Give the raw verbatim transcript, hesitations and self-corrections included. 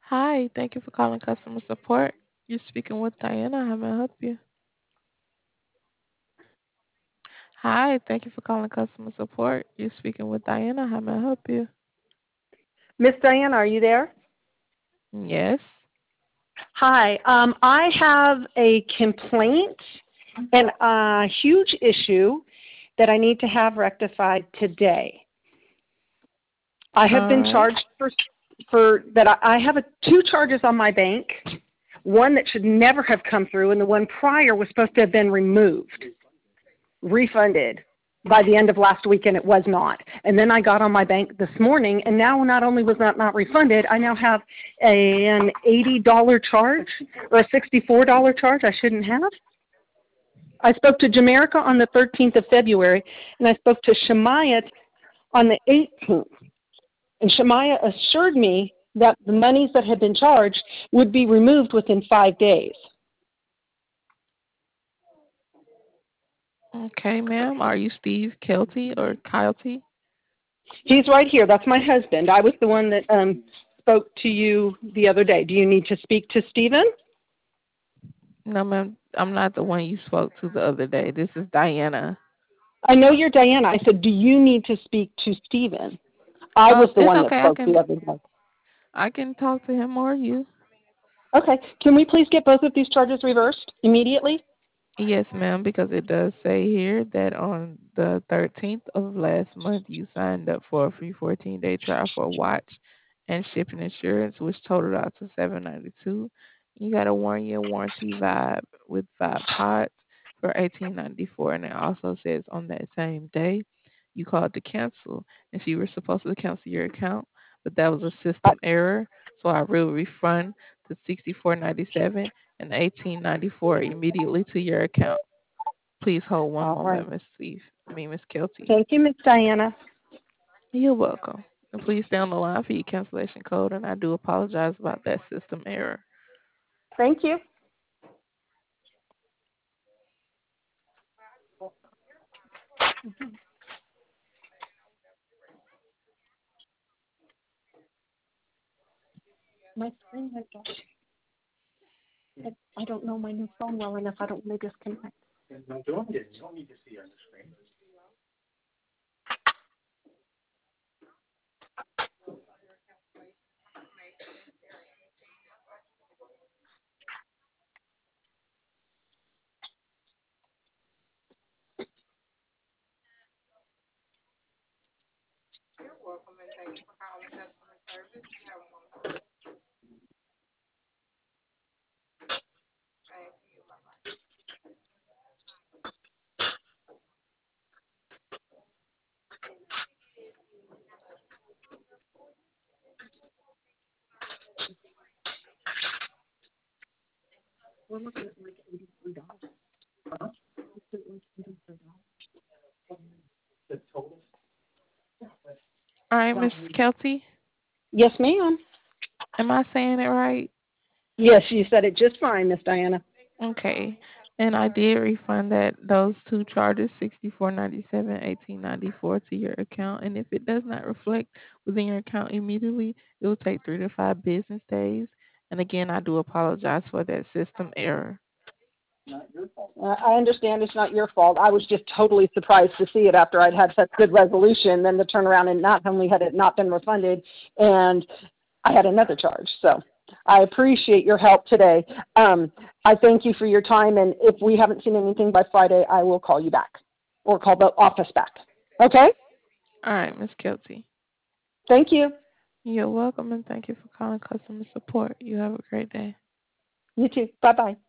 Hi, thank you for calling customer support. You're speaking with Diana. How may I help you? Hi, thank you for calling customer support. You're speaking with Diana. How may I help you? Miss Diana, are you there? Yes. Hi. Um, I have a complaint and a huge issue that I need to have rectified today. I have All been right. charged for for that. I, I have a, two charges on my bank. One that should never have come through, and the one prior was supposed to have been removed, refunded by the end of last week, and it was not. And then I got on my bank this morning, and now not only was that not refunded, I now have a, an eighty dollars charge or a sixty-four dollars charge I shouldn't have. I spoke to Jamaica on the thirteenth of February, and I spoke to Shemaiah on the eighteenth. And Shemaiah assured me that the monies that had been charged would be removed within five days. Okay, ma'am. Are you Steve Kelty or Kelty? He's right here. That's my husband. I was the one that um, spoke to you the other day. Do you need to speak to Stephen? No, ma'am. I'm not the one you spoke to the other day. This is Diana. I know you're Diana. I said, do you need to speak to Stephen? I was Um, the it's one that okay. I spoke the can other day. I can talk to him or you. Okay. Can we please get both of these charges reversed immediately? Yes, ma'am, because it does say here that on the thirteenth of last month you signed up for a free fourteen day trial for a watch and shipping insurance, which totaled out to seven ninety two. You got a one year warranty Vibe with Vibe Pods for eighteen ninety four, and it also says on that same day you called to cancel, and so you were supposed to cancel your account, but that was a Uh, system error, so I will refund the sixty four ninety seven and eighteen ninety four immediately to your account. Please hold one all right. moment, Miss Steve. I mean, Miss Kelty. Thank you, Miss Diana. You're welcome. And please stay on the line for your cancellation code. And I do apologize about that system error. Thank you. My screen went dark. I don't know my new phone well enough. I don't want to disconnect. We're looking at like eighty-three dollars. Huh? It's at like eighty-three All right, Miss dollars. Kelty. Yes, ma'am. Am I saying it right? Yes, you said it just fine, Miss Diana. Okay. And I did refund that those two charges, sixty four ninety seven, eighteen ninety four to your account. And if it does not reflect within your account immediately, it will take three to five business days. And again, I do apologize for that system error. Uh, I understand it's not your fault. I was just totally surprised to see it after I'd had such good resolution, then to turn around and not only had it not been refunded, and I had another charge. So I appreciate your help today. Um, I thank you for your time, and if we haven't seen anything by Friday, I will call you back or call the office back. Okay? All right, Miss Kelty. Thank you. You're welcome, and thank you for calling customer support. You have a great day. You too. Bye bye.